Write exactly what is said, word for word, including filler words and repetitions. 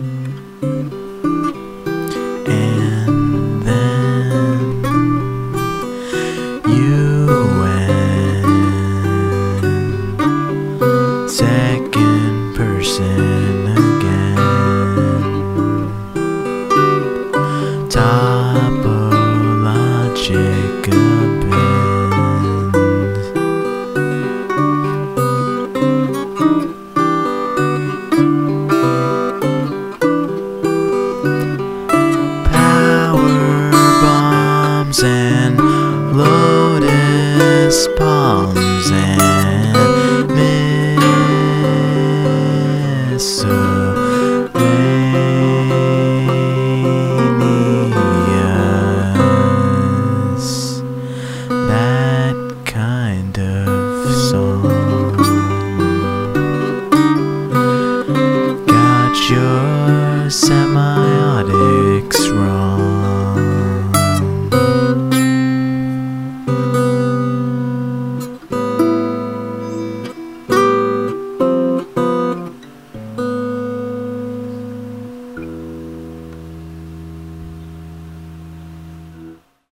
And then you went second person again. Topologic bends. Power bombs and lotus palms and missiles.